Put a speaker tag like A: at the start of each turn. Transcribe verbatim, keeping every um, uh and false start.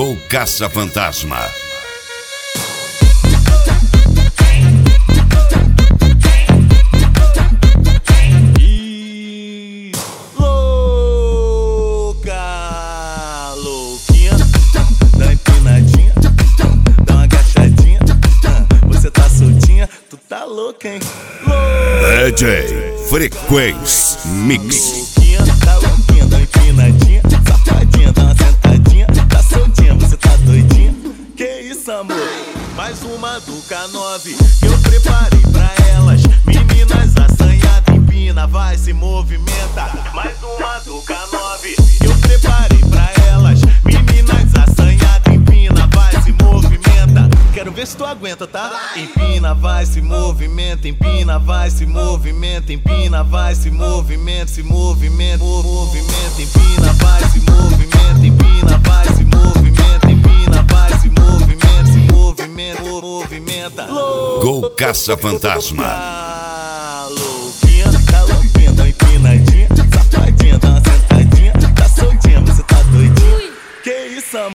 A: Gol Caça-Fantasma.
B: E louca, louquinha, dá uma empinadinha, dá uma agachadinha. Você tá soltinha, tu tá louca, hein?
A: D J Frequência Mix.
B: Louquinha, tá louquinha, dá uma empinadinha, safadinha, dá uma sentadinha. Tá soltinha, você tá doidinha? Que isso, amor? Mais uma do K nove que eu preparei pra elas. Meninas assanhadas, empina, vai, se movimenta. Mais uma do K nove que eu preparei pra elas. Meninas assanhadas, empina, vai, se movimenta. Quero ver se tu aguenta, tá? Empina, vai, se movimenta, empina, vai, se movimenta, empina, vai, se movimenta, se movimenta, movimenta, empina, vai, se movimenta, empina, vai, se movimenta, empina, vai, se movimenta, se movimenta, movimenta.
A: Gol Caça-Fantasma.